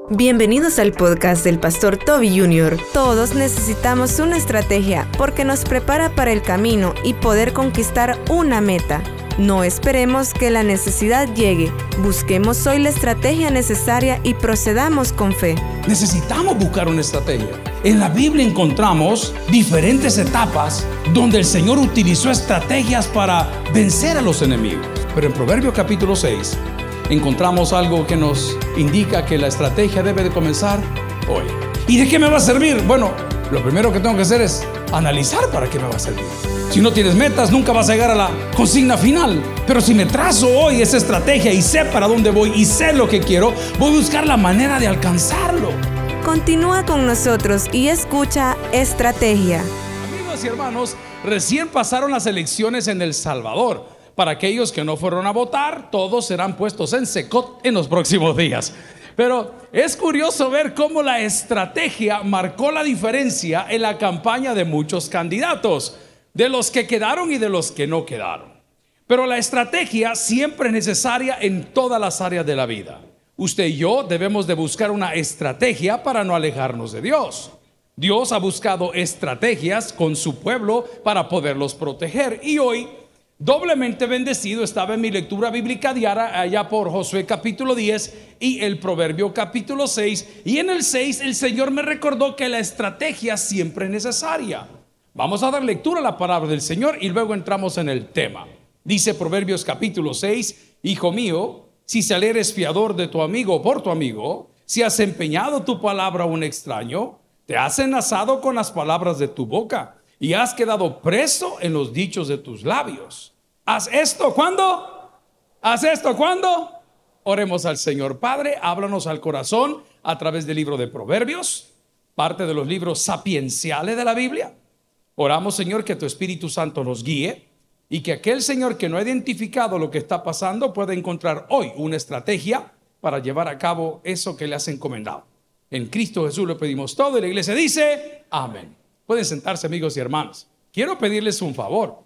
Bienvenidos al podcast del Pastor Toby Jr. Todos necesitamos una estrategia porque nos prepara para el camino y poder conquistar una meta. No esperemos que la necesidad llegue. Busquemos hoy la estrategia necesaria y procedamos con fe. Necesitamos buscar una estrategia. En la Biblia encontramos diferentes etapas donde el Señor utilizó estrategias para vencer a los enemigos. Pero en Proverbios capítulo 6 encontramos algo que nos indica que la estrategia debe de comenzar hoy. ¿Y de qué me va a servir? Bueno, lo primero que tengo que hacer es analizar para qué me va a servir. Si no tienes metas, nunca vas a llegar a la consigna final. Pero si me trazo hoy esa estrategia y sé para dónde voy y sé lo que quiero, voy a buscar la manera de alcanzarlo. Continúa con nosotros y escucha Estrategia. Amigos y hermanos, recién pasaron las elecciones en El Salvador. Para aquellos que no fueron a votar, todos serán puestos en secot en los próximos días. Pero es curioso ver cómo la estrategia marcó la diferencia en la campaña de muchos candidatos, de los que quedaron y de los que no quedaron. Pero la estrategia siempre es necesaria en todas las áreas de la vida. Usted y yo debemos de buscar una estrategia para no alejarnos de Dios. Dios ha buscado estrategias con su pueblo para poderlos proteger. Y hoy, doblemente bendecido, estaba en mi lectura bíblica diaria allá por Josué capítulo 10 y el Proverbio capítulo 6. Y en el 6 el Señor me recordó que la estrategia siempre es necesaria. Vamos a dar lectura a la palabra del Señor y luego entramos en el tema. Dice Proverbios capítulo 6: Hijo mío, si salieres fiador de tu amigo o por tu amigo, si has empeñado tu palabra a un extraño, te has enlazado con las palabras de tu boca y has quedado preso en los dichos de tus labios. ¿Haz esto cuándo? ¿Haz esto cuándo? Oremos al Señor. Padre, háblanos al corazón a través del libro de Proverbios, parte de los libros sapienciales de la Biblia. Oramos, Señor, que tu Espíritu Santo nos guíe y que aquel Señor que no ha identificado lo que está pasando pueda encontrar hoy una estrategia para llevar a cabo eso que le has encomendado. En Cristo Jesús lo pedimos todo y la iglesia dice amén. Pueden sentarse, amigos y hermanos. Quiero pedirles un favor.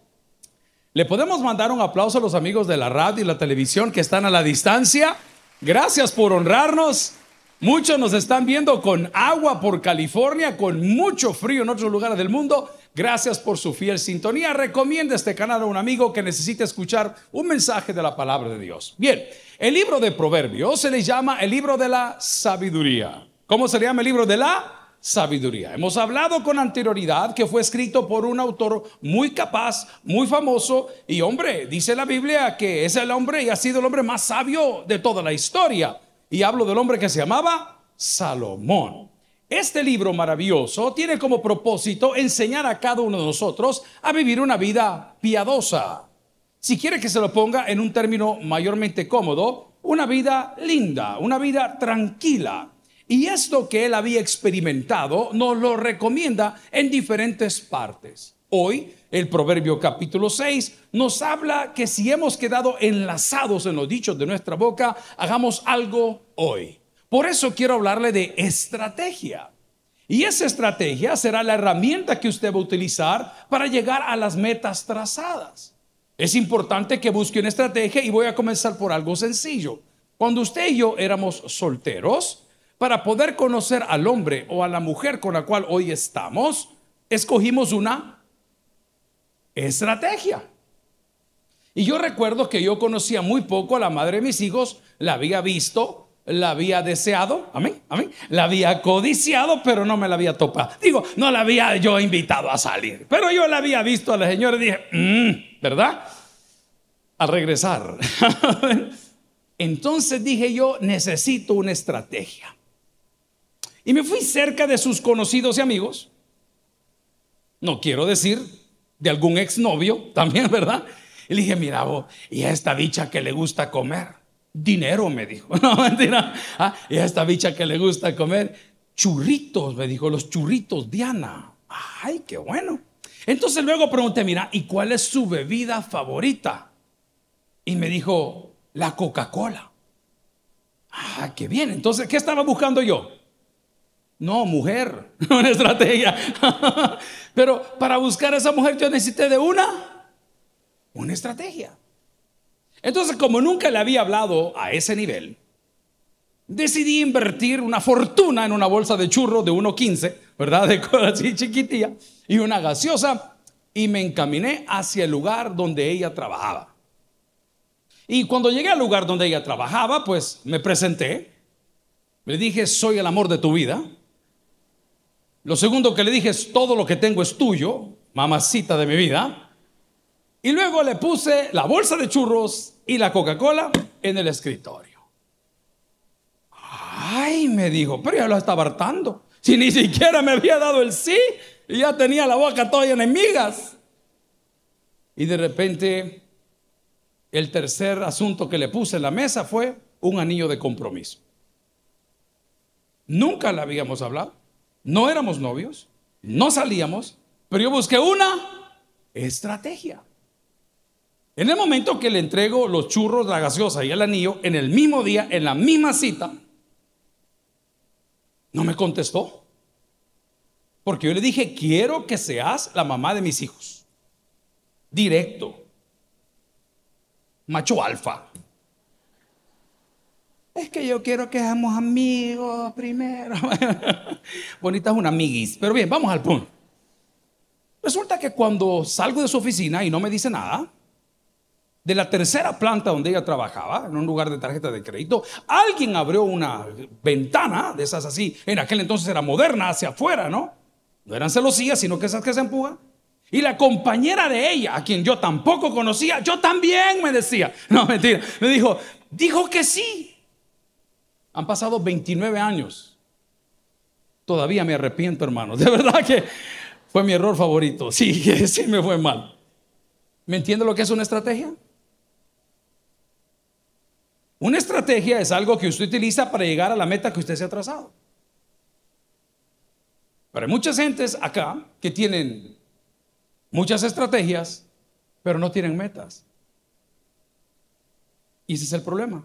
¿Le podemos mandar un aplauso a los amigos de la radio y la televisión que están a la distancia? Gracias por honrarnos. Muchos nos están viendo con agua por California, con mucho frío en otros lugares del mundo. Gracias por su fiel sintonía. Recomienda este canal a un amigo que necesite escuchar un mensaje de la palabra de Dios. Bien, el libro de Proverbios se le llama el libro de la sabiduría. ¿Cómo se le llama el libro de la sabiduría? Hemos hablado con anterioridad que fue escrito por un autor muy capaz, muy famoso, y hombre, dice la Biblia que es el hombre y ha sido el hombre más sabio de toda la historia. Y hablo del hombre que se llamaba Salomón. Este libro maravilloso tiene como propósito enseñar a cada uno de nosotros a vivir una vida piadosa. Si quiere que se lo ponga en un término mayormente cómodo, una vida linda, una vida tranquila. Y esto que él había experimentado nos lo recomienda en diferentes partes. Hoy, el Proverbio capítulo 6 nos habla que si hemos quedado enlazados en los dichos de nuestra boca, hagamos algo hoy. Por eso quiero hablarle de estrategia. Y esa estrategia será la herramienta que usted va a utilizar para llegar a las metas trazadas. Es importante que busque una estrategia y voy a comenzar por algo sencillo. Cuando usted y yo éramos solteros, para poder conocer al hombre o a la mujer con la cual hoy estamos, escogimos una estrategia. Y yo recuerdo que yo conocía muy poco a la madre de mis hijos, la había visto, la había deseado, amén, amén, la había codiciado, pero no me la había topado. Digo, no la había yo invitado a salir, pero yo la había visto a la señora y dije, ¿verdad? Al regresar, entonces dije yo, necesito una estrategia. Y me fui cerca de sus conocidos y amigos. No quiero decir de algún exnovio también, ¿verdad? Y le dije, mira vos, y a esta bicha que le gusta comer dinero, me dijo. No, mentira. Y a esta bicha que le gusta comer churritos, me dijo, los churritos Diana. Ay, qué bueno. Entonces luego pregunté, mira, ¿y cuál es su bebida favorita? Y me dijo, la Coca-Cola. Qué bien. Entonces, ¿qué estaba buscando yo? No, mujer, una estrategia. Pero para buscar a esa mujer yo necesité de una estrategia. Entonces, como nunca le había hablado a ese nivel, decidí invertir una fortuna en una bolsa de churros de 1.15, ¿verdad? De cosa así chiquitilla, y una gaseosa, y me encaminé hacia el lugar donde ella trabajaba. Y cuando llegué al lugar donde ella trabajaba, pues me presenté. Le dije, soy el amor de tu vida. Lo segundo que le dije es, todo lo que tengo es tuyo, mamacita de mi vida. Y luego le puse la bolsa de churros y la Coca-Cola en el escritorio. Ay, me dijo, pero ya lo estaba hartando. Si ni siquiera me había dado el sí, y ya tenía la boca toda llena de migas. Y de repente, el tercer asunto que le puse en la mesa fue un anillo de compromiso. Nunca le habíamos hablado, no éramos novios, no salíamos, pero yo busqué una estrategia. En el momento que le entrego los churros, la gaseosa y el anillo, en el mismo día, en la misma cita, no me contestó. Porque yo le dije, quiero que seas la mamá de mis hijos. Directo. Macho alfa. Es que yo quiero que seamos amigos primero. Bonita es una amiguis. Pero bien, vamos al punto. Resulta que cuando salgo de su oficina y no me dice nada, de la tercera planta donde ella trabajaba, en un lugar de tarjeta de crédito, alguien abrió una ventana de esas así, en aquel entonces era moderna, hacia afuera, ¿no? No eran celosías, sino que esas que se empujan. Y la compañera de ella, a quien yo tampoco conocía, yo también, me decía. No, mentira, me dijo que sí. Han pasado 29 años. Todavía me arrepiento, hermanos. De verdad que fue mi error favorito. Sí, sí me fue mal. ¿Me entiende lo que es una estrategia? Una estrategia es algo que usted utiliza para llegar a la meta que usted se ha trazado. Pero hay muchas gentes acá que tienen muchas estrategias, pero no tienen metas. Y ese es el problema.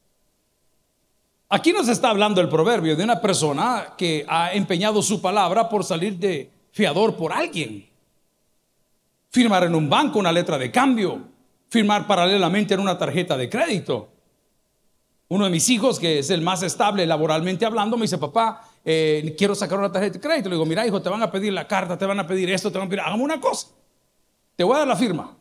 Aquí nos está hablando el proverbio de una persona que ha empeñado su palabra por salir de fiador por alguien. Firmar en un banco una letra de cambio, firmar paralelamente en una tarjeta de crédito. Uno de mis hijos, que es el más estable laboralmente hablando, me dice, papá, quiero sacar una tarjeta de crédito. Le digo, mira, hijo, te van a pedir la carta, te van a pedir esto, te van a pedir, hagamos una cosa, te voy a dar la firma.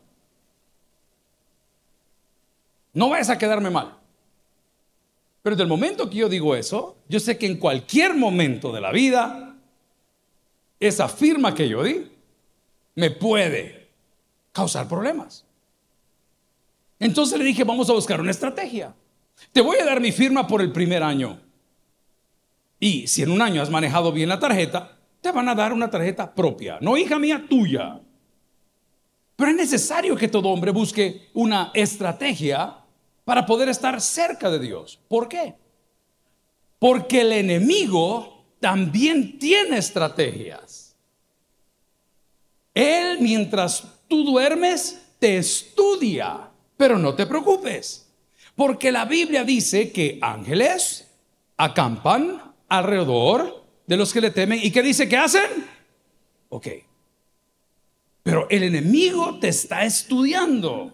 No vayas a quedarme mal. Pero desde el momento que yo digo eso, yo sé que en cualquier momento de la vida, esa firma que yo di me puede causar problemas. Entonces le dije, vamos a buscar una estrategia. Te voy a dar mi firma por el primer año. Y si en un año has manejado bien la tarjeta, te van a dar una tarjeta propia. No, hija mía, tuya. Pero es necesario que todo hombre busque una estrategia para poder estar cerca de Dios. ¿Por qué? Porque el enemigo también tiene estrategias. Él, mientras tú duermes, te estudia. Pero no te preocupes, porque la Biblia dice que ángeles acampan alrededor de los que le temen. ¿Y qué dice que hacen? Ok. Pero el enemigo te está estudiando.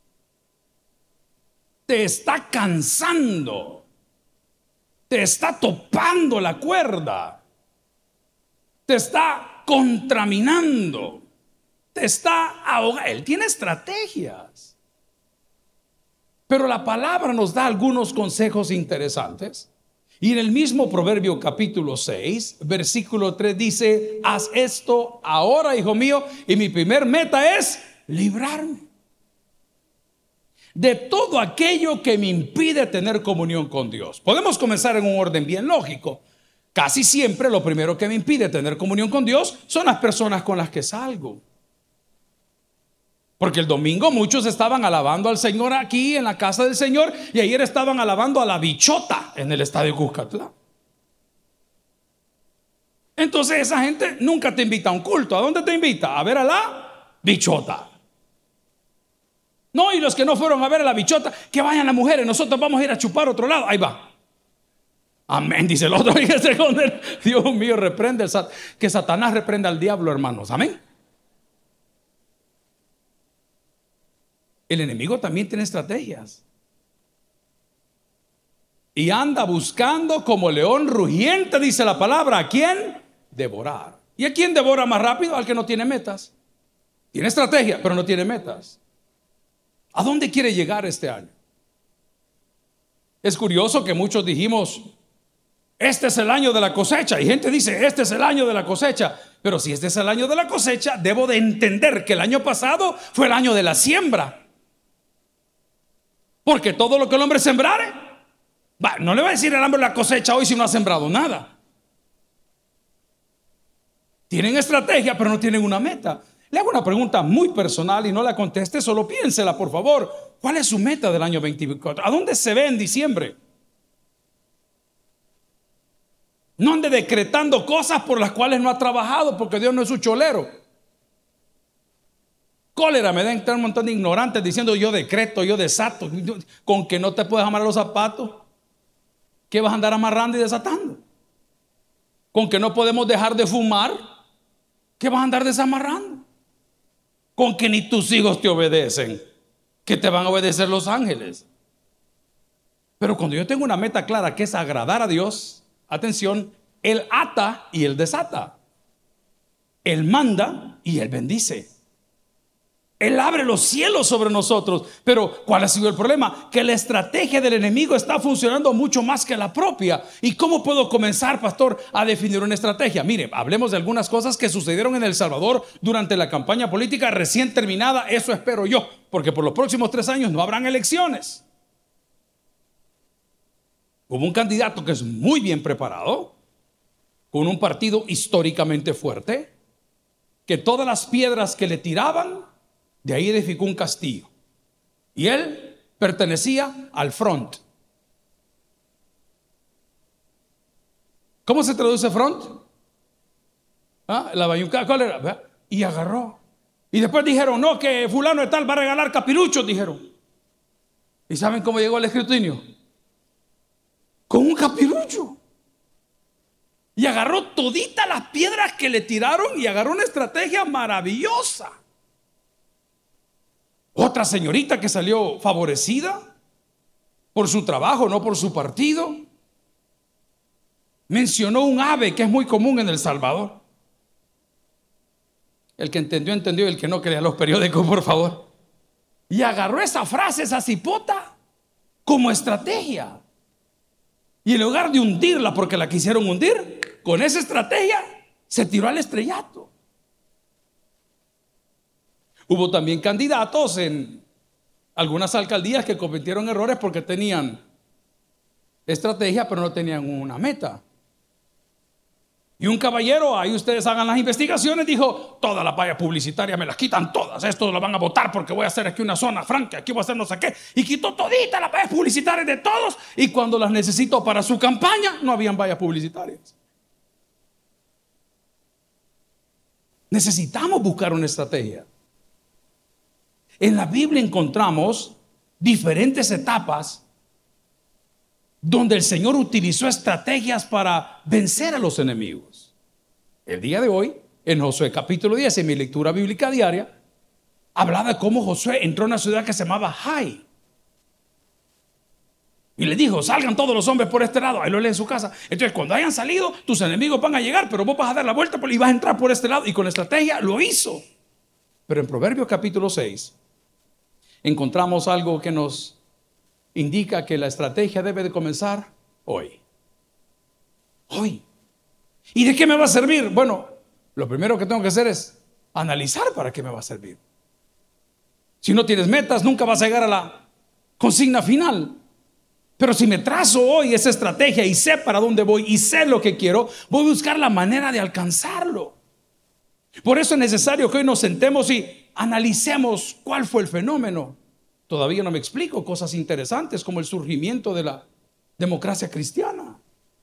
Te está cansando. Te está topando la cuerda. Te está contraminando. Te está ahogando. Él tiene estrategias. Pero la palabra nos da algunos consejos interesantes. Y en el mismo Proverbio capítulo 6, versículo 3 dice, haz esto ahora, hijo mío, y mi primer meta es librarme de todo aquello que me impide tener comunión con Dios. Podemos comenzar en un orden bien lógico. Casi siempre lo primero que me impide tener comunión con Dios son las personas con las que salgo. Porque el domingo muchos estaban alabando al Señor aquí en la casa del Señor, y ayer estaban alabando a la bichota en el estadio Cuscatlán. Entonces esa gente nunca te invita a un culto. ¿A dónde te invita? A ver a la bichota. No, y los que no fueron a ver a la bichota, que vayan las mujeres, nosotros vamos a ir a chupar a otro lado. Ahí va. Amén, dice el otro. Dios mío, reprende que Satanás reprenda al diablo, hermanos. Amén. El enemigo también tiene estrategias. y anda buscando como león rugiente, dice la palabra, ¿a quién? Devorar. ¿Y a quién devora más rápido? Al que no tiene metas. Tiene estrategia, pero no tiene metas. ¿A dónde quiere llegar este año? Es curioso que muchos dijimos, este es el año de la cosecha. Y gente dice, este es el año de la cosecha. Pero si este es el año de la cosecha, debo de entender que el año pasado fue el año de la siembra. Porque todo lo que el hombre sembrare, no le va a decir el hombre la cosecha hoy si no ha sembrado nada. Tienen estrategia, pero no tienen una meta. Le hago una pregunta muy personal y no la conteste, solo piénsela, por favor. ¿Cuál es su meta del año 24? ¿A dónde se ve en diciembre? No ande decretando cosas por las cuales no ha trabajado, porque Dios no es su cholero. Cólera me da entrar un montón de ignorantes diciendo yo decreto, yo desato. Con que no te puedes amarrar los zapatos, ¿qué vas a andar amarrando y desatando? Con que no podemos dejar de fumar, ¿qué vas a andar desamarrando? Con que ni tus hijos te obedecen, ¿qué te van a obedecer los ángeles? Pero cuando yo tengo una meta clara que es agradar a Dios, atención, Él ata y Él desata. Él manda y Él bendice. Él abre los cielos sobre nosotros. Pero ¿cuál ha sido el problema? Que la estrategia del enemigo está funcionando mucho más que la propia. ¿Y cómo puedo comenzar, pastor, a definir una estrategia? Mire, hablemos de algunas cosas que sucedieron en El Salvador durante la campaña política recién terminada. Eso espero yo, porque por los próximos 3 años no habrán elecciones. Hubo un candidato que es muy bien preparado, con un partido históricamente fuerte, que todas las piedras que le tiraban, de ahí edificó un castillo. Y él pertenecía al front. ¿Cómo se traduce front? La bayuncada, ¿cuál era? Y agarró. Y después dijeron, no, que fulano de tal va a regalar capiruchos, dijeron. ¿Y saben cómo llegó al escrutinio? Con un capirucho. Y agarró toditas las piedras que le tiraron y agarró una estrategia maravillosa. Otra señorita que salió favorecida por su trabajo, no por su partido, mencionó un ave que es muy común en El Salvador. El que entendió, entendió. El que no, que lea los periódicos, por favor. Y agarró esa frase, esa cipota, como estrategia. Y en lugar de hundirla porque la quisieron hundir, con esa estrategia se tiró al estrellato. Hubo también candidatos en algunas alcaldías que cometieron errores porque tenían estrategia pero no tenían una meta. Y un caballero, ahí ustedes hagan las investigaciones, dijo, todas las vallas publicitarias me las quitan todas, estos lo van a votar porque voy a hacer aquí una zona franca, aquí voy a hacer no sé qué, y quitó toditas las vallas publicitarias de todos, y cuando las necesitó para su campaña, no habían vallas publicitarias. Necesitamos buscar una estrategia. En la Biblia encontramos diferentes etapas donde el Señor utilizó estrategias para vencer a los enemigos. El día de hoy, en Josué capítulo 10, en mi lectura bíblica diaria, hablaba de cómo Josué entró a una ciudad que se llamaba Jai. Y le dijo, salgan todos los hombres por este lado. Ahí lo lee en su casa. Entonces cuando hayan salido, tus enemigos van a llegar, pero vos vas a dar la vuelta y vas a entrar por este lado. Y con estrategia lo hizo. Pero en Proverbios capítulo 6 encontramos algo que nos indica que la estrategia debe de comenzar hoy. Hoy. ¿Y de qué me va a servir? Bueno, lo primero que tengo que hacer es analizar para qué me va a servir. Si no tienes metas, nunca vas a llegar a la consigna final. Pero si me trazo hoy esa estrategia y sé para dónde voy y sé lo que quiero, voy a buscar la manera de alcanzarlo. Por eso es necesario que hoy nos sentemos y analicemos cuál fue el fenómeno. Todavía no me explico cosas interesantes como el surgimiento de la democracia cristiana.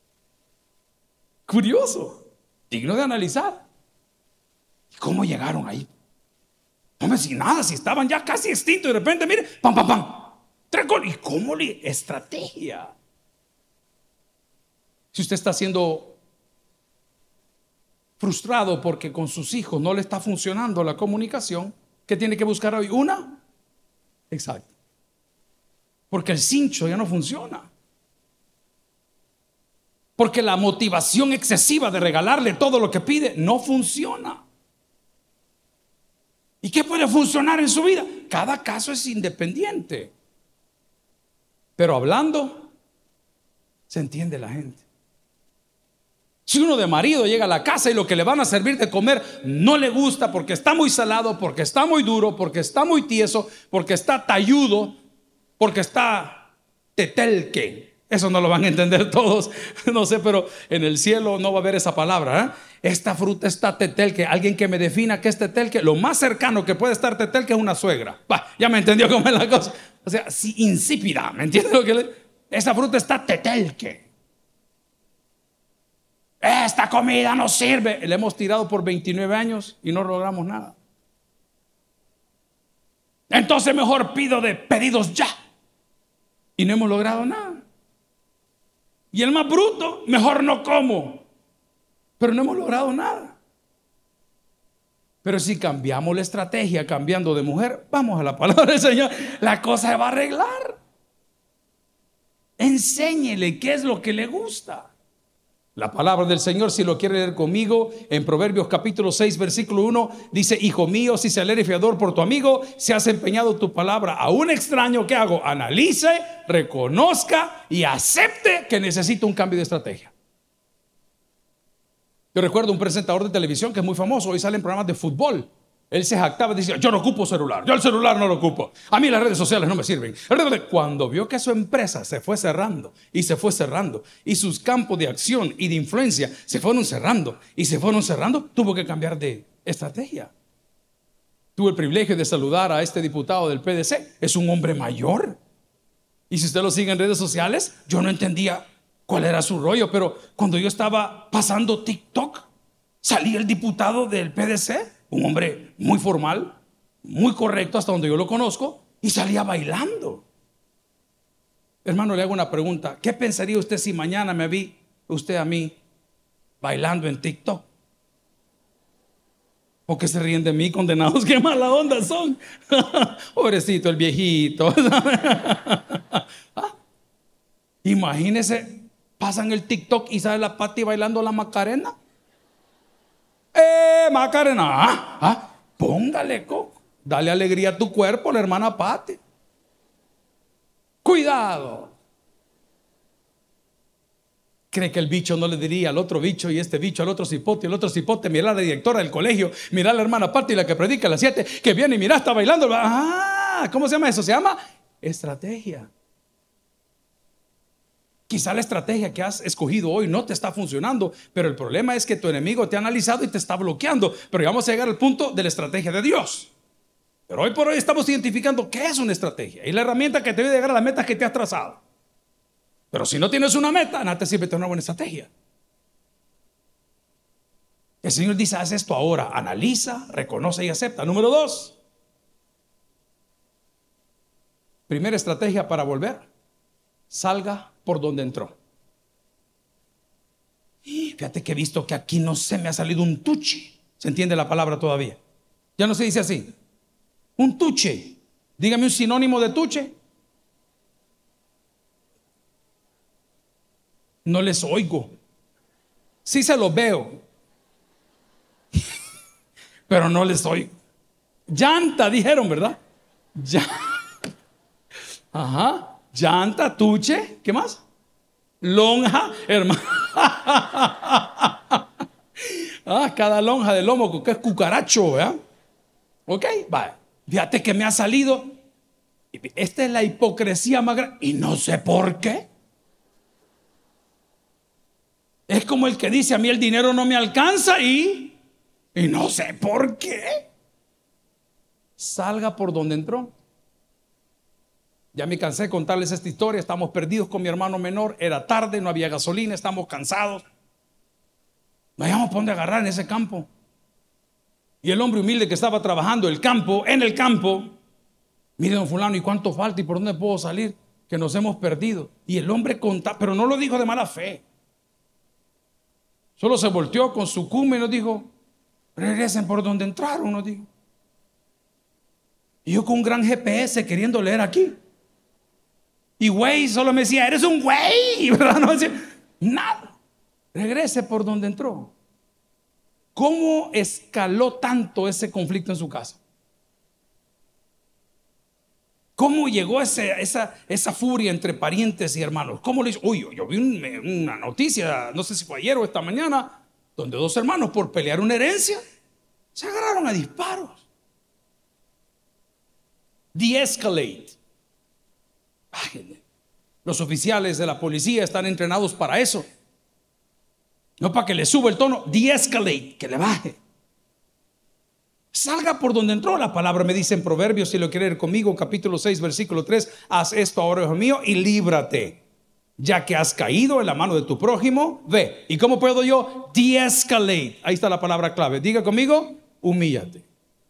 Curioso, digno de analizar. ¿Y cómo llegaron ahí? No sin nada, si estaban ya casi extintos y de repente, mire, pam, pam, pam. ¿Y cómo le? Estrategia. Si usted está siendo frustrado porque con sus hijos no le está funcionando la comunicación, ¿qué tiene que buscar hoy? ¿Una? Exacto. Porque el cincho ya no funciona. Porque la motivación excesiva de regalarle todo lo que pide no funciona. ¿Y qué puede funcionar en su vida? Cada caso es independiente. Pero hablando, se entiende la gente. Si uno de marido llega a la casa y lo que le van a servir de comer no le gusta porque está muy salado, porque está muy duro, porque está muy tieso, porque está talludo, porque está tetelque. Eso no lo van a entender todos, no sé, pero en el cielo no va a haber esa palabra, ¿eh? Esta fruta está tetelque. Alguien que me defina qué es tetelque. Lo más cercano que puede estar tetelque es una suegra. Bah, ya me entendió cómo es la cosa. O sea, sí, insípida, ¿me entiende lo que le? Esa fruta está tetelque. Esta comida no sirve. Le hemos tirado por 29 años y no logramos nada. Entonces mejor pido de pedidos ya. Y no hemos logrado nada. Y el más bruto, mejor no como. Pero no hemos logrado nada. Pero si cambiamos la estrategia, cambiando de mujer, vamos a la palabra del Señor, la cosa se va a arreglar. Enséñele qué es lo que le gusta. La palabra del Señor, si lo quiere leer conmigo, en Proverbios capítulo 6, versículo 1, dice: hijo mío, si se alegra fiador por tu amigo, si has empeñado tu palabra a un extraño, ¿qué hago? Analice, reconozca y acepte que necesita un cambio de estrategia. Yo recuerdo un presentador de televisión que es muy famoso, hoy sale en programas de fútbol. Él se jactaba y decía: yo no ocupo celular, yo el celular no lo ocupo, a mí las redes sociales no me sirven. Cuando vio que su empresa se fue cerrando y se fue cerrando, y sus campos de acción y de influencia se fueron cerrando y se fueron cerrando, tuvo que cambiar de estrategia. Tuve el privilegio de saludar a este diputado del PDC. Es un hombre mayor, y si usted lo sigue en redes sociales, yo no entendía cuál era su rollo, pero cuando yo estaba pasando TikTok, salía el diputado del PDC, un hombre muy formal, muy correcto hasta donde yo lo conozco, y salía bailando. Hermano, le hago una pregunta. ¿Qué pensaría usted si mañana me vi usted a mí bailando en TikTok? ¿Por qué se ríen de mí, condenados? ¡Qué mala onda son! Pobrecito el viejito. ¿Ah? Imagínese, pasan el TikTok y sale la Pati bailando la Macarena. Macarena, póngale coco, dale alegría a tu cuerpo, la hermana Pati. Cuidado. ¿Cree que el bicho no le diría al otro bicho y este bicho al otro cipote y el otro cipote: mira a la directora del colegio, mira a la hermana Pati, la que predica a las 7, que viene y mira, está bailando? ¿Cómo se llama eso? Se llama estrategia. Quizá la estrategia que has escogido hoy no te está funcionando, pero el problema es que tu enemigo te ha analizado y te está bloqueando. Pero ya vamos a llegar al punto de la estrategia de Dios. Pero hoy por hoy estamos identificando qué es una estrategia y la herramienta que te debe llegar a las metas que te has trazado. Pero si no tienes una meta, nada te sirve tener una buena estrategia. El Señor dice: haz esto ahora, analiza, reconoce y acepta. Número 2, primera estrategia para volver: salga por donde entró. Fíjate que he visto que aquí no se me ha salido un tuche. ¿Se entiende la palabra todavía? Ya no se dice así. Un tuche. Dígame un sinónimo de tuche. No les oigo. Sí se los veo, pero no les oigo. Llanta, dijeron, ¿verdad? Ajá. Llanta, tuche, ¿qué más? Lonja, hermano. Cada lonja de lomo que es cucaracho, ¿verdad? Ok, vaya. Fíjate que me ha salido. Esta es la hipocresía más grande. Y no sé por qué. Es como el que dice: a mí el dinero no me alcanza y no sé por qué. Salga por donde entró. Ya me cansé de contarles esta historia. Estamos perdidos con mi hermano menor. Era tarde, no había gasolina, estamos cansados. No habíamos por dónde agarrar en ese campo. Y el hombre humilde que estaba trabajando en el campo: mire, don fulano, ¿y cuánto falta? ¿Y por dónde puedo salir? Que nos hemos perdido. Y el hombre contaba, pero no lo dijo de mala fe. Solo se volteó con su cume y nos dijo: regresen por donde entraron, nos dijo. Y yo con un gran GPS queriendo leer aquí. Y güey solo me decía: eres un güey, ¿verdad? No decía nada. regrese por donde entró. ¿Cómo escaló tanto ese conflicto en su casa? ¿Cómo llegó esa furia entre parientes y hermanos? ¿Cómo le hizo? Uy, yo vi una noticia, no sé si fue ayer o esta mañana, donde dos hermanos por pelear una herencia se agarraron a disparos. De-escalate. Los oficiales de la policía están entrenados para eso. No para que le suba el tono, de-escalate, que le baje. Salga por donde entró. La palabra me dice en Proverbios, si lo quiere leer conmigo, capítulo 6, versículo 3: haz esto ahora, hijo mío, y líbrate, ya que has caído en la mano de tu prójimo. Ve, ¿y cómo puedo yo? De-escalate. Ahí está la palabra clave. Diga conmigo, humíllate.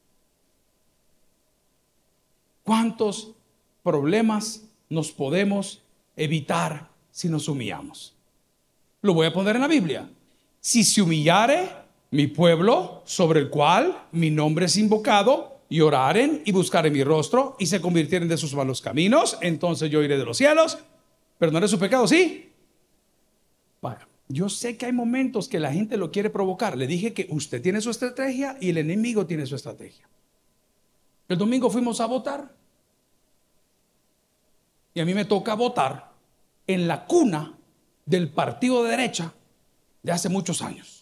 ¿Cuántos problemas nos podemos evitar si nos humillamos? Lo voy a poner en la Biblia. Si se humillare mi pueblo, sobre el cual mi nombre es invocado, y oraren y buscaren mi rostro y se convirtieren de sus malos caminos, entonces yo iré de los cielos, perdonaré sus pecados. ¿Sí? Bueno, yo sé que hay momentos que la gente lo quiere provocar. Le dije que usted tiene su estrategia y el enemigo tiene su estrategia. El domingo fuimos a votar y a mí me toca votar en la cuna del partido de derecha de hace muchos años.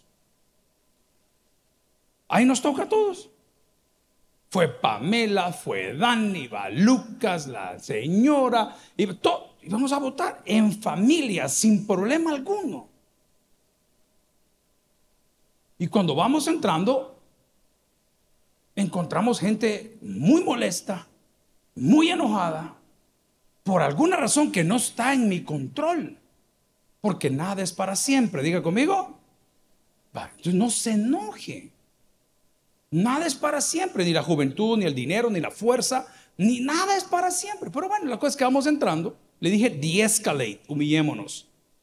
Ahí nos toca a todos. Fue Pamela, fue Dani, va Lucas, la señora, y vamos a votar en familia sin problema alguno. Y cuando vamos entrando, encontramos gente muy molesta, muy enojada, por alguna razón que no está en mi control, porque nada es para siempre. Diga conmigo. Entonces no se enoje. Nada es para siempre, ni la juventud, ni el dinero, ni la fuerza, ni nada es para siempre. Pero bueno, la cosa es que vamos entrando. Le dije, de-escalate, humillémonos.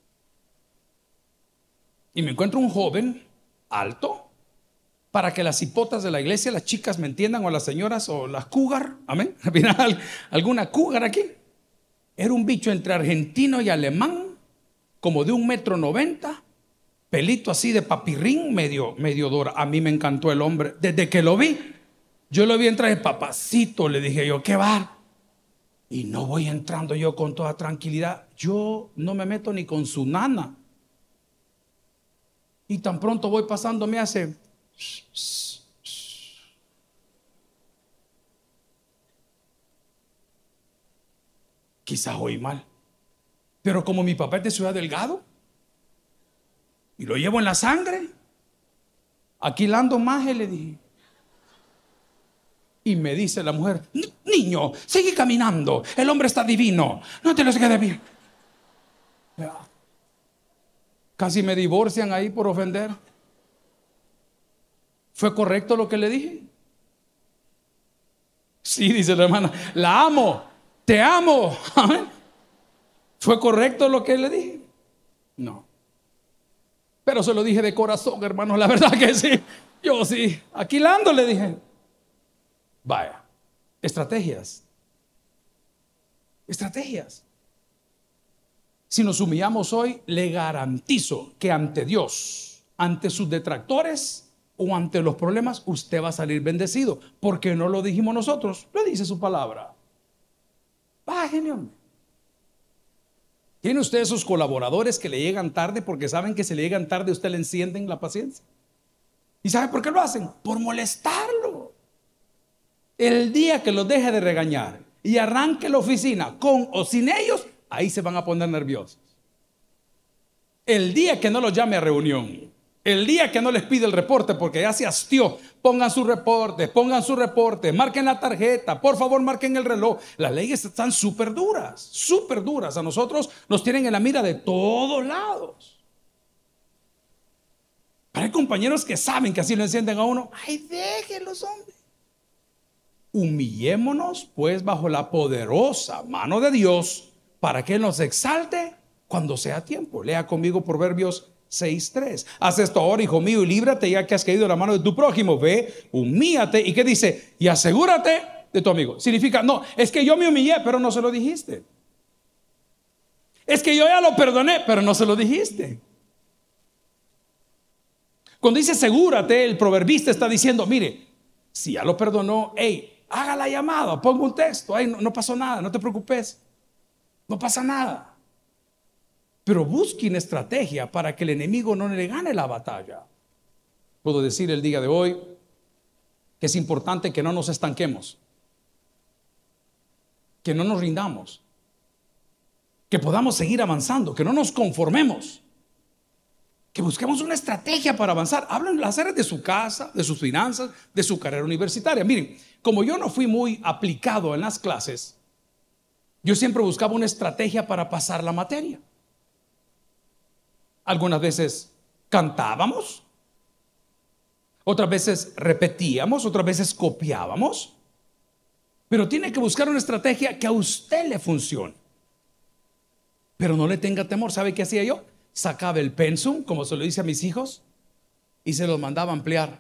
Y me encuentro un joven alto, para que las hipotas de la iglesia, las chicas me entiendan, o las señoras, o las cougar, amén. ¿Alguna cougar aquí? Era un bicho entre argentino y alemán, como de 1,90 m, pelito así de papirrín, medio dora. A mí me encantó el hombre. Desde que lo vi, yo lo vi entrar de papacito. Le dije yo, ¿qué va? Y no voy entrando yo con toda tranquilidad. Yo no me meto ni con su nana. Y tan pronto voy pasando, me hace... Quizás oí mal, pero como mi papá es de Ciudad Delgado y lo llevo en la sangre, aquí la ando maje, le dije. Y me dice la mujer, niño, sigue caminando, el hombre está divino, no te lo quede bien. Casi me divorcian ahí por ofender. ¿Fue correcto lo que le dije? Sí, dice la hermana, la amo, te amo. ¿Fue correcto lo que le dije? No. Pero se lo dije de corazón, hermanos, la verdad que sí. Yo sí, aquí la ando, le dije. Vaya, estrategias. Estrategias. Si nos humillamos hoy, le garantizo que ante Dios, ante sus detractores o ante los problemas, usted va a salir bendecido. Porque no lo dijimos nosotros, lo dice su palabra. Bájenle, hombre. ¿Tiene usted esos colaboradores que le llegan tarde porque saben que si le llegan tarde usted le encienden la paciencia? ¿Y sabe por qué lo hacen? Por molestarlo. El día que los deje de regañar y arranque la oficina con o sin ellos, ahí se van a poner nerviosos. El día que no los llame a reunión, el día que no les pide el reporte porque ya se hastió, pongan su reporte, marquen la tarjeta, por favor marquen el reloj. Las leyes están súper duras. A nosotros nos tienen en la mira de todos lados. Pero hay compañeros que saben que así lo encienden a uno. Ay, déjenlos, hombre. Humillémonos pues bajo la poderosa mano de Dios para que Él nos exalte cuando sea tiempo. Lea conmigo Proverbios 6:3. Haz esto ahora, hijo mío, y líbrate ya que has caído en la mano de tu prójimo. Ve, humíllate. ¿Y qué dice? Y asegúrate de tu amigo. Significa, no, es que yo me humillé, pero no se lo dijiste. Es que yo ya lo perdoné, pero no se lo dijiste. Cuando dice asegúrate, el proverbista está diciendo, mire, si ya lo perdonó, hey, haga la llamada, ponga un texto, hey, no pasó nada, no te preocupes, no pasa nada. Pero busque una estrategia para que el enemigo no le gane la batalla. Puedo decir el día de hoy que es importante que no nos estanquemos, que no nos rindamos, que podamos seguir avanzando, que no nos conformemos, que busquemos una estrategia para avanzar. Hablen en las áreas de su casa, de sus finanzas, de su carrera universitaria. Miren, como yo no fui muy aplicado en las clases, yo siempre buscaba una estrategia para pasar la materia. Algunas veces cantábamos, otras veces repetíamos, otras veces copiábamos. Pero tiene que buscar una estrategia que a usted le funcione. Pero no le tenga temor. ¿Sabe qué hacía yo? Sacaba el pensum, como se lo dice a mis hijos, y se los mandaba a ampliar.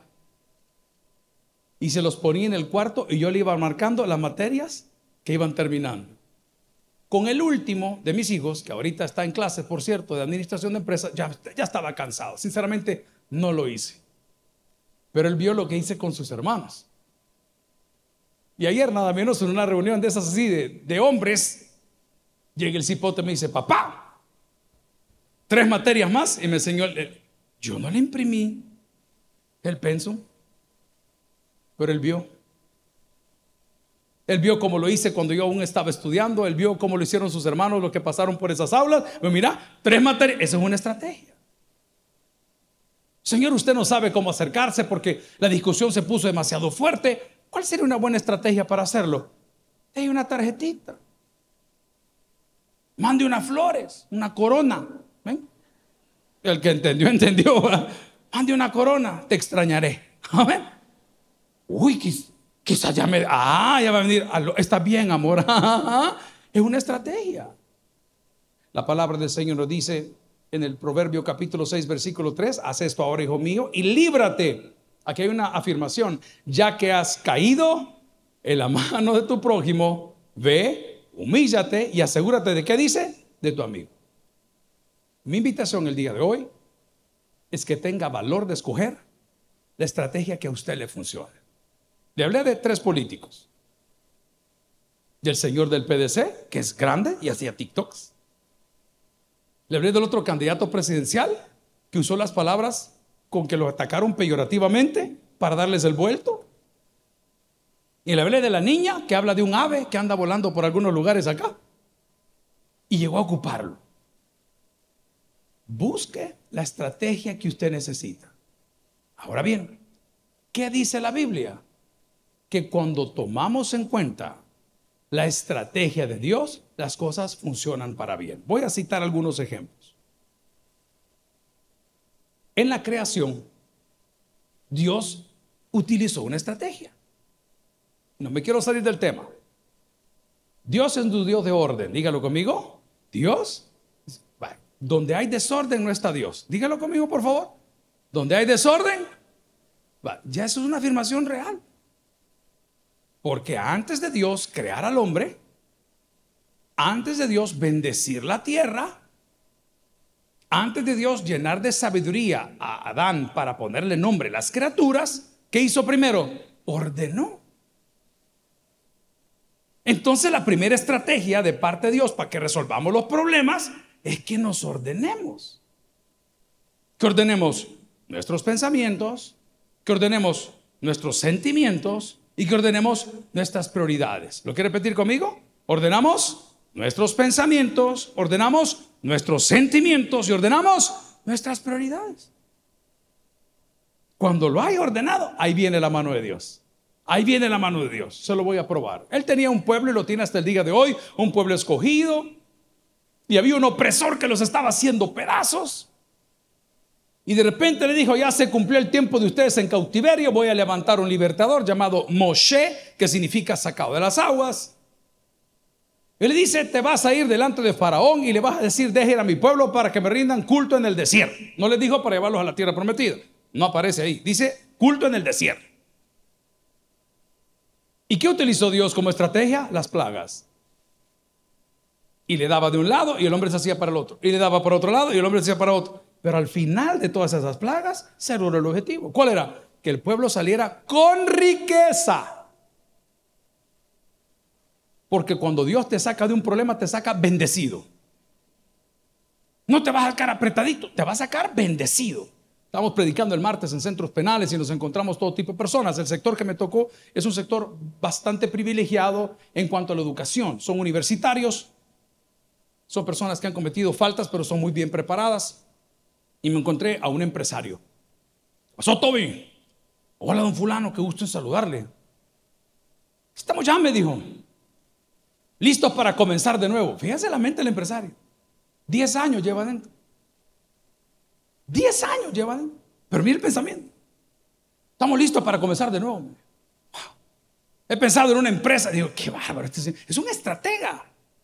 Y se los ponía en el cuarto y yo le iba marcando las materias que iban terminando. Con el último de mis hijos, que ahorita está en clase, por cierto, de administración de empresas, ya estaba cansado. Sinceramente, no lo hice. Pero él vio lo que hice con sus hermanos. Y ayer, nada menos, en una reunión de esas así de hombres, llega el cipote y me dice, papá, 3 materias más, y me enseñó yo no le imprimí el pensum, pero él vio cómo lo hice cuando yo aún estaba estudiando, él vio cómo lo hicieron sus hermanos, los que pasaron por esas aulas. Pues mira, 3 materias, eso es una estrategia. Señor, usted no sabe cómo acercarse porque la discusión se puso demasiado fuerte. ¿Cuál sería una buena estrategia para hacerlo? Hay una tarjetita, mande unas flores, una corona. ¿Ven? El que entendió. Mande una corona, te extrañaré. ¿Ven? Uy, quizás ya va a venir. Está bien, amor. Es una estrategia. La palabra del Señor nos dice en el Proverbio capítulo 6 versículo 3, haz esto ahora, hijo mío, y líbrate. Aquí hay una afirmación: ya que has caído en la mano de tu prójimo, ve, humíllate y asegúrate de qué dice, de tu amigo. Mi invitación el día de hoy es que tenga valor de escoger la estrategia que a usted le funcione. Le hablé de 3 políticos: del señor del PDC, que es grande y hacía TikToks. Le hablé del otro candidato presidencial que usó las palabras con que lo atacaron peyorativamente para darles el vuelto. Y le hablé de la niña que habla de un ave que anda volando por algunos lugares acá y llegó a ocuparlo. Busque la estrategia que usted necesita. Ahora bien, ¿qué dice la Biblia? Que cuando tomamos en cuenta la estrategia de Dios, las cosas funcionan para bien. Voy a citar algunos ejemplos. En la creación, Dios utilizó una estrategia. No me quiero salir del tema. Dios es un Dios de orden. Dígalo conmigo. Dios, donde hay desorden no está Dios. Dígalo conmigo, por favor. Donde hay desorden, ya eso es una afirmación real. Porque antes de Dios crear al hombre, antes de Dios bendecir la tierra, antes de Dios llenar de sabiduría a Adán para ponerle nombre a las criaturas, ¿qué hizo primero? Ordenó. Entonces la primera estrategia de parte de Dios para que resolvamos los problemas es que nos ordenemos. Que ordenemos nuestros pensamientos, que ordenemos nuestros sentimientos y que ordenemos nuestras prioridades. ¿Lo quiere repetir conmigo? Ordenamos nuestros pensamientos, ordenamos nuestros sentimientos y ordenamos nuestras prioridades. Cuando lo hay ordenado, ahí viene la mano de Dios. Ahí viene la mano de Dios. Se lo voy a probar. Él tenía un pueblo y lo tiene hasta el día de hoy, un pueblo escogido, y había un opresor que los estaba haciendo pedazos. Y de repente le dijo: ya se cumplió el tiempo de ustedes en cautiverio, voy a levantar un libertador llamado Moshe, que significa sacado de las aguas. Él le dice: te vas a ir delante de Faraón y le vas a decir: dejen a mi pueblo para que me rindan culto en el desierto. No les dijo para llevarlos a la tierra prometida, no aparece ahí, dice culto en el desierto. ¿Y qué utilizó Dios como estrategia? Las plagas. Y le daba de un lado y el hombre se hacía para el otro, y le daba para otro lado y el hombre se hacía para otro. Pero al final de todas esas plagas se logró el objetivo. ¿Cuál era? Que el pueblo saliera con riqueza. Porque cuando Dios te saca de un problema, te saca bendecido. No te vas a sacar apretadito, te va a sacar bendecido. Estamos predicando el martes en centros penales y nos encontramos todo tipo de personas. El sector que me tocó es un sector bastante privilegiado en cuanto a la educación. Son universitarios, son personas que han cometido faltas, pero son muy bien preparadas. Y me encontré a un empresario. ¿Pasó, Toby? Hola, don fulano, qué gusto en saludarle. Estamos ya, me dijo, listos para comenzar de nuevo. Fíjense la mente del empresario. 10 años lleva adentro. 10 años lleva adentro. Pero mire el pensamiento. Estamos listos para comenzar de nuevo. Wow. He pensado en una empresa. Digo, qué bárbaro. Este es un estratega.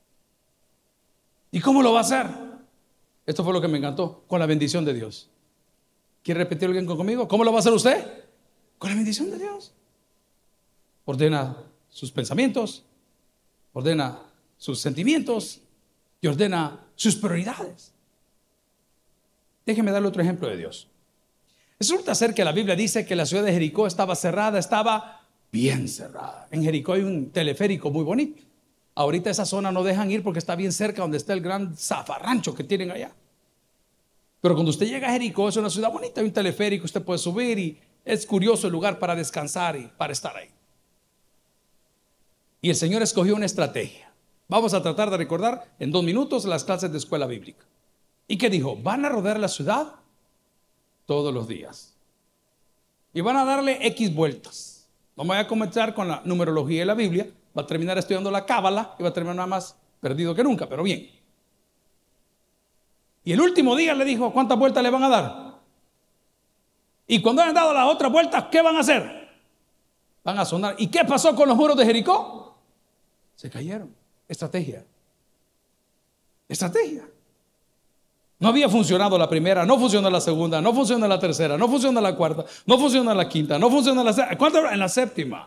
¿Y cómo lo va a hacer? Esto fue lo que me encantó. Con la bendición de Dios. ¿Quiere repetir alguien conmigo? ¿Cómo lo va a hacer usted? Con la bendición de Dios. Ordena sus pensamientos. Ordena sus sentimientos. Y ordena sus prioridades. Déjeme darle otro ejemplo de Dios. Resulta ser que la Biblia dice que la ciudad de Jericó estaba cerrada, estaba bien cerrada. En Jericó hay un teleférico muy bonito. Ahorita esa zona no dejan ir porque está bien cerca donde está el gran zafarrancho que tienen allá. Pero cuando usted llega a Jericó es una ciudad bonita, hay un teleférico, usted puede subir y es curioso el lugar para descansar y para estar ahí. Y el Señor escogió una estrategia. Vamos a tratar de recordar en 2 minutos las clases de escuela bíblica. ¿Y qué dijo? Van a rodear la ciudad todos los días. Y van a darle X vueltas. No me voy a comenzar con la numerología de la Biblia. Va a terminar estudiando la cábala y va a terminar nada más perdido que nunca, pero bien. Y el último día le dijo, ¿cuántas vueltas le van a dar? Y cuando han dado las otras vueltas, ¿qué van a hacer? Van a sonar. ¿Y qué pasó con los muros de Jericó? Se cayeron. Estrategia. Estrategia. No había funcionado la primera, no funcionó la segunda, no funcionó la tercera, no funcionó la cuarta, no funcionó la quinta, no funcionó la sexta. ¿Cuánto? En la séptima.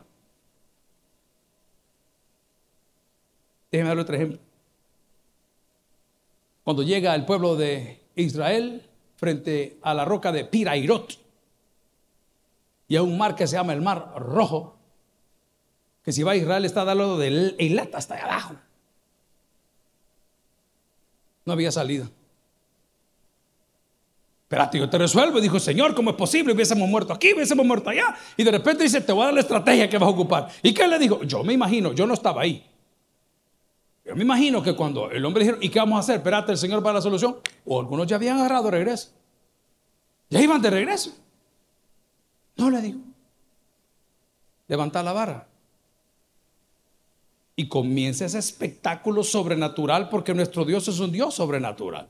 Déjeme darle otro ejemplo. Cuando llega el pueblo de Israel frente a la roca de Pirairot y a un mar que se llama el Mar Rojo, que si va a Israel está al lado del Eilat hasta allá abajo. No había salida. Espérate, yo te resuelvo. Dijo, Señor, ¿cómo es posible? Hubiésemos muerto aquí, hubiésemos muerto allá. Y de repente dice, te voy a dar la estrategia que vas a ocupar. ¿Y qué le dijo? Yo me imagino, yo no estaba ahí. Yo me imagino que cuando el hombre dijo, ¿y qué vamos a hacer? Espérate, el Señor va a la solución. O algunos ya habían agarrado regreso. Ya iban de regreso. No, le dijo. Levanta la vara. Y comienza ese espectáculo sobrenatural, porque nuestro Dios es un Dios sobrenatural.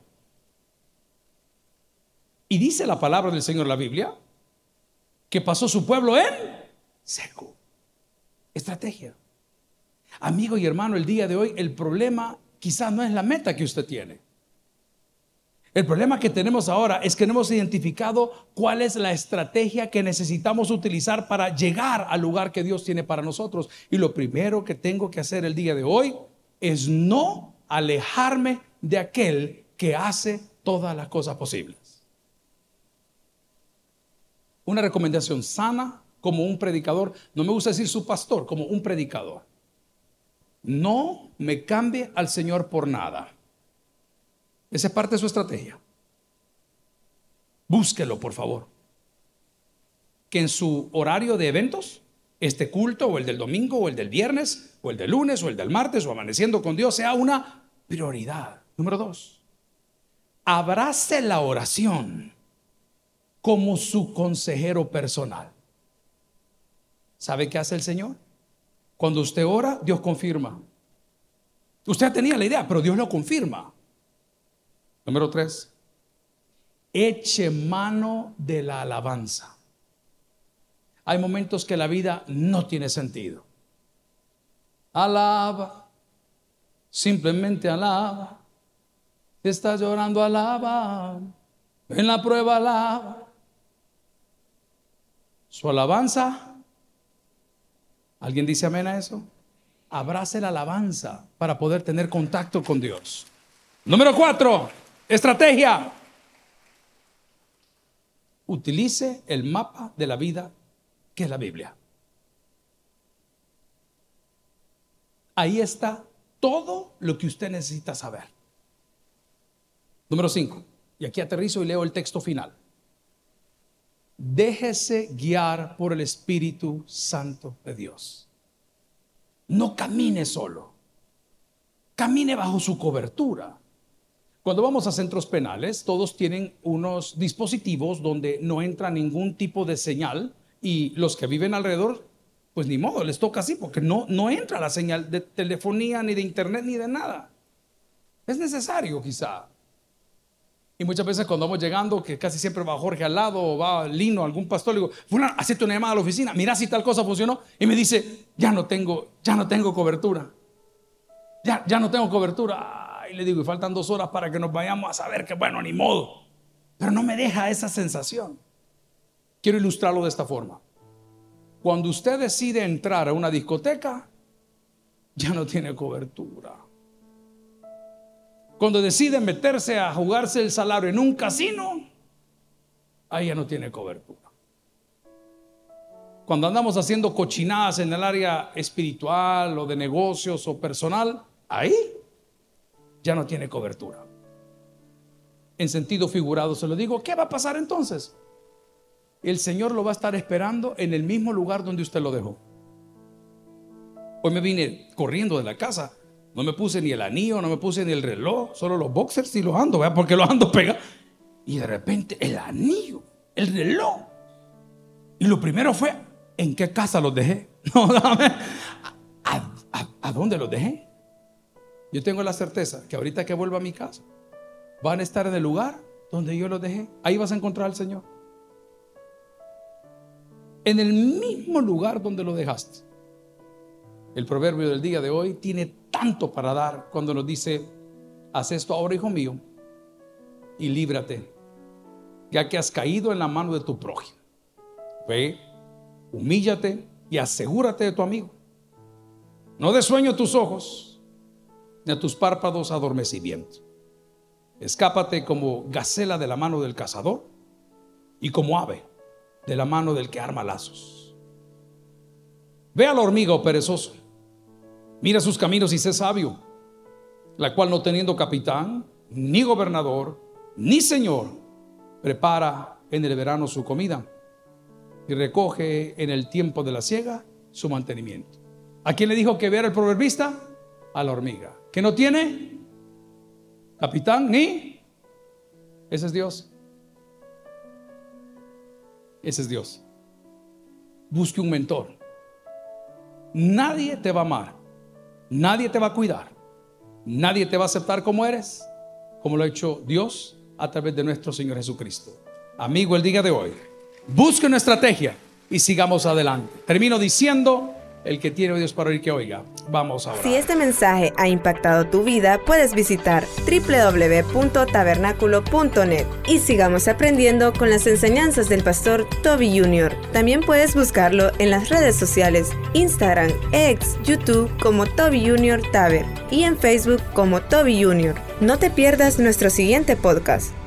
Y dice la palabra del Señor en la Biblia que pasó su pueblo en seco. Estrategia. Amigo y hermano, el día de hoy el problema quizás no es la meta que usted tiene. El problema que tenemos ahora es que no hemos identificado cuál es la estrategia que necesitamos utilizar para llegar al lugar que Dios tiene para nosotros. Y lo primero que tengo que hacer el día de hoy es no alejarme de aquel que hace todas las cosas posibles. Una recomendación sana como un predicador, no me gusta decir su pastor, como un predicador. No me cambie al Señor por nada. Esa es parte de su estrategia. Búsquelo, por favor. Que en su horario de eventos, este culto o el del domingo o el del viernes o el del lunes o el del martes o amaneciendo con Dios sea una prioridad. Número 2, abrace la oración como su consejero personal. ¿Sabe qué hace el Señor? Cuando usted ora, Dios confirma. Usted tenía la idea, pero Dios lo confirma. Número 3, eche mano de la alabanza. Hay momentos que la vida no tiene sentido. Alaba, simplemente alaba. Si estás llorando, alaba. En la prueba, alaba. Su alabanza, ¿alguien dice amén a eso? Abrace la alabanza para poder tener contacto con Dios. Número 4, estrategia. utilice el mapa de la vida que es la Biblia. Ahí está todo lo que usted necesita saber. Número 5. Y aquí aterrizo y leo el texto final. Déjese guiar por el Espíritu Santo de Dios. No camine solo. Camine bajo su cobertura. Cuando vamos a centros penales, todos tienen unos dispositivos donde no entra ningún tipo de señal, y los que viven alrededor, pues ni modo, les toca así, porque no entra la señal de telefonía, ni de internet, ni de nada. Es necesario quizá. Y muchas veces cuando vamos llegando, que casi siempre va Jorge al lado, o va Lino, algún pastor, le digo, fulano, hacete una llamada a la oficina, mira si tal cosa funcionó, y me dice, ya no tengo cobertura. Ya no tengo cobertura. Y le digo, y faltan 2 horas para que nos vayamos a saber que bueno, ni modo. Pero no me deja esa sensación. Quiero ilustrarlo de esta forma. Cuando usted decide entrar a una discoteca, ya no tiene cobertura. Cuando decide meterse a jugarse el salario en un casino, ahí ya no tiene cobertura. Cuando andamos haciendo cochinadas en el área espiritual o de negocios o personal, ahí ya no tiene cobertura. En sentido figurado se lo digo, ¿qué va a pasar entonces? El Señor lo va a estar esperando en el mismo lugar donde usted lo dejó. Hoy me vine corriendo de la casa. No me puse ni el anillo, no me puse ni el reloj, solo los boxers y los ando, ¿verdad? Porque los ando pegados. Y de repente el anillo, el reloj. Y lo primero fue, ¿en qué casa los dejé? No, ¿A dónde los dejé? Yo tengo la certeza que ahorita que vuelva a mi casa, van a estar en el lugar donde yo los dejé. Ahí vas a encontrar al Señor. En el mismo lugar donde lo dejaste. El proverbio del día de hoy tiene tanto para dar cuando nos dice, haz esto ahora, hijo mío, y líbrate, ya que has caído en la mano de tu prójimo. Ve, humíllate y asegúrate de tu amigo. No des sueño a tus ojos, ni a tus párpados adormecimiento. Escápate como gacela de la mano del cazador y como ave de la mano del que arma lazos. Ve a la hormiga, oh perezoso, mira sus caminos y sé sabio, la cual no teniendo capitán, ni gobernador, ni señor, prepara en el verano su comida y recoge en el tiempo de la siega su mantenimiento. ¿A quién le dijo que viera el proverbista? A la hormiga, que no tiene capitán ni... Ese es Dios. Ese es Dios. Busque un mentor. Nadie te va a amar, nadie te va a cuidar, nadie te va a aceptar como eres, como lo ha hecho Dios a través de nuestro Señor Jesucristo. Amigo, el día de hoy, busque una estrategia y sigamos adelante. Termino diciendo, el que tiene oídos para oír, que oiga. Vamos a orar. Si este mensaje ha impactado tu vida, puedes visitar www.tabernaculo.net y sigamos aprendiendo con las enseñanzas del pastor Toby Jr. También puedes buscarlo en las redes sociales, Instagram, X, YouTube como Toby Jr. Taber y en Facebook como Toby Jr. No te pierdas nuestro siguiente podcast.